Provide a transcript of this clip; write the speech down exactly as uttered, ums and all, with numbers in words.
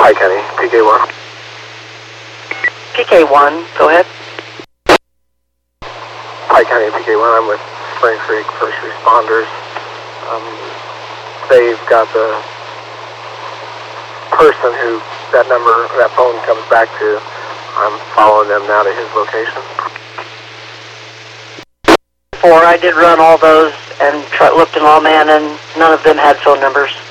Pike County, P K one. P K one, go ahead. Pike County, P K one, I'm with Spring Creek First Responders. Um, they've got the person who that number, that phone comes back to. I'm following them now to his location. Four, I did run all those and try, looked in Lawman, and none of them had phone numbers.